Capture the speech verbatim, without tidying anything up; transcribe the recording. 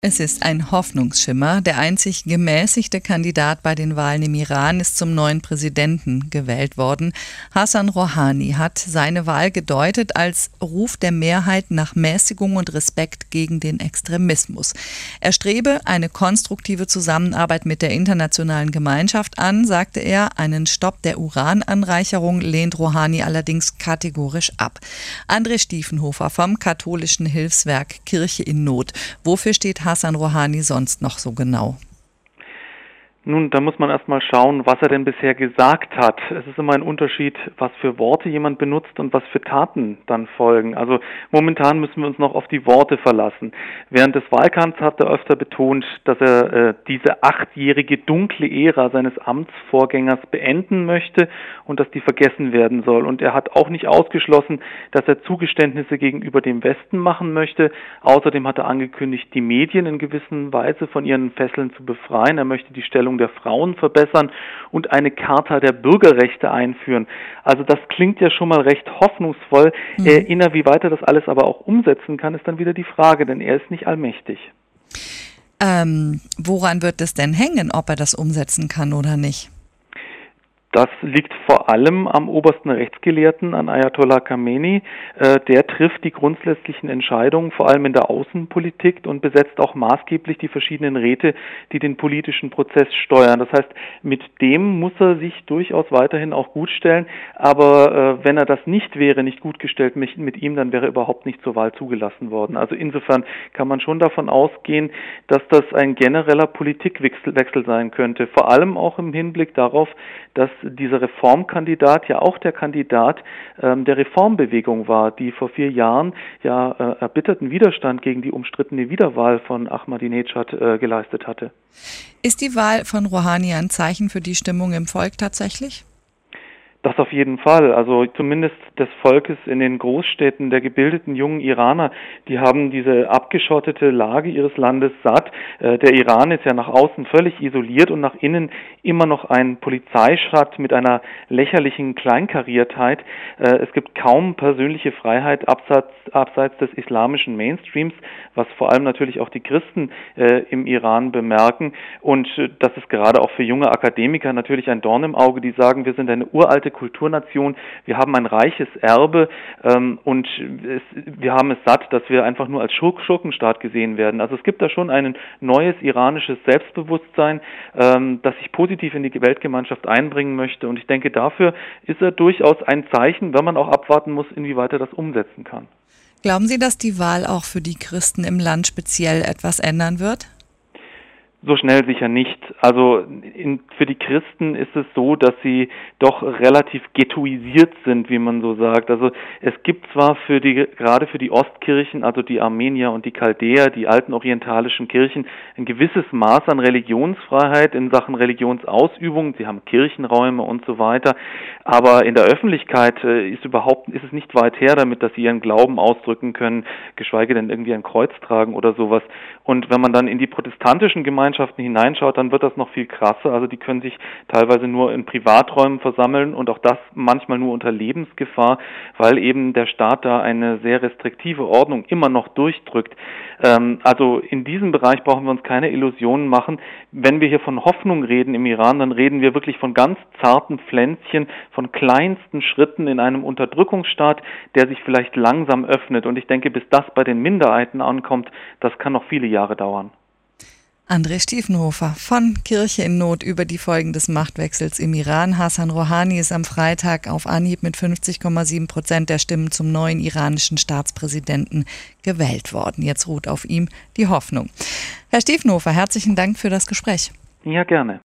Es ist ein Hoffnungsschimmer. Der einzig gemäßigte Kandidat bei den Wahlen im Iran ist zum neuen Präsidenten gewählt worden. Hassan Rouhani hat seine Wahl gedeutet als Ruf der Mehrheit nach Mäßigung und Respekt gegen den Extremismus. Er strebe eine konstruktive Zusammenarbeit mit der internationalen Gemeinschaft an, sagte er. Einen Stopp der Urananreicherung lehnt Rouhani allerdings kategorisch ab. André Stiefenhofer vom katholischen Hilfswerk Kirche in Not. Wofür steht Hassan Rouhani sonst noch so genau? Nun, da muss man erstmal schauen, was er denn bisher gesagt hat. Es ist immer ein Unterschied, was für Worte jemand benutzt und was für Taten dann folgen. Also momentan müssen wir uns noch auf die Worte verlassen. Während des Wahlkampfs hat er öfter betont, dass er äh, diese achtjährige dunkle Ära seines Amtsvorgängers beenden möchte und dass die vergessen werden soll. Und er hat auch nicht ausgeschlossen, dass er Zugeständnisse gegenüber dem Westen machen möchte. Außerdem hat er angekündigt, die Medien in gewisser Weise von ihren Fesseln zu befreien. Er möchte die Stellung der Frauen verbessern und eine Charta der Bürgerrechte einführen. Also das klingt ja schon mal recht hoffnungsvoll. Mhm. Äh, inwieweit er das alles aber auch umsetzen kann, ist dann wieder die Frage, denn er ist nicht allmächtig. Ähm, woran wird es denn hängen, ob er das umsetzen kann oder nicht? Das liegt vor allem am obersten Rechtsgelehrten, an Ayatollah Khamenei. Äh, der trifft die grundsätzlichen Entscheidungen, vor allem in der Außenpolitik, und besetzt auch maßgeblich die verschiedenen Räte, die den politischen Prozess steuern. Das heißt, mit dem muss er sich durchaus weiterhin auch gut stellen. Aber äh, wenn er das nicht wäre, nicht gut gestellt mit, mit ihm, dann wäre er überhaupt nicht zur Wahl zugelassen worden. Also insofern kann man schon davon ausgehen, dass das ein genereller Politikwechsel Wechsel sein könnte. Vor allem auch im Hinblick darauf, dass dieser Reformkandidat ja auch der Kandidat ähm, der Reformbewegung war, die vor vier Jahren ja äh, erbitterten Widerstand gegen die umstrittene Wiederwahl von Ahmadinejad äh, geleistet hatte. Ist die Wahl von Rouhani ein Zeichen für die Stimmung im Volk tatsächlich? Das auf jeden Fall. Also zumindest des Volkes in den Großstädten, der gebildeten jungen Iraner, die haben diese abgeschottete Lage ihres Landes satt. Äh, der Iran ist ja nach außen völlig isoliert und nach innen immer noch ein Polizeischrat mit einer lächerlichen Kleinkariertheit. Äh, es gibt kaum persönliche Freiheit abseits, abseits des islamischen Mainstreams, was vor allem natürlich auch die Christen äh, im Iran bemerken. Und äh, das ist gerade auch für junge Akademiker natürlich ein Dorn im Auge, die sagen, wir sind eine uralte Kulturnation, wir haben ein reiches Erbe ähm, und es, wir haben es satt, dass wir einfach nur als Schurk Schurkenstaat gesehen werden. Also es gibt da schon ein neues iranisches Selbstbewusstsein, ähm, das sich positiv in die Weltgemeinschaft einbringen möchte, und ich denke, dafür ist er durchaus ein Zeichen, wenn man auch abwarten muss, inwieweit er das umsetzen kann. Glauben Sie, dass die Wahl auch für die Christen im Land speziell etwas ändern wird? So schnell sicher nicht. Also in, für die Christen ist es so, dass sie doch relativ ghettoisiert sind, wie man so sagt. Also es gibt zwar für die, gerade für die Ostkirchen, also die Armenier und die Chaldäer, die alten orientalischen Kirchen, ein gewisses Maß an Religionsfreiheit in Sachen Religionsausübung. Sie haben Kirchenräume und so weiter. Aber in der Öffentlichkeit äh, ist überhaupt, ist es nicht weit her damit, dass sie ihren Glauben ausdrücken können, geschweige denn irgendwie ein Kreuz tragen oder sowas. Und wenn man dann in die protestantischen Gemeinschaften hineinschaut, dann wird das noch viel krasser. Also die können sich teilweise nur in Privaträumen versammeln und auch das manchmal nur unter Lebensgefahr, weil eben der Staat da eine sehr restriktive Ordnung immer noch durchdrückt. Ähm, also in diesem Bereich brauchen wir uns keine Illusionen machen. Wenn wir hier von Hoffnung reden im Iran, dann reden wir wirklich von ganz zarten Pflänzchen, von kleinsten Schritten in einem Unterdrückungsstaat, der sich vielleicht langsam öffnet. Und ich denke, bis das bei den Minderheiten ankommt, das kann noch viele Jahre dauern. André Stiefenhofer von Kirche in Not über die Folgen des Machtwechsels im Iran. Hassan Rouhani ist am Freitag auf Anhieb mit fünfzig Komma sieben Prozent der Stimmen zum neuen iranischen Staatspräsidenten gewählt worden. Jetzt ruht auf ihm die Hoffnung. Herr Stiefenhofer, herzlichen Dank für das Gespräch. Ja, gerne.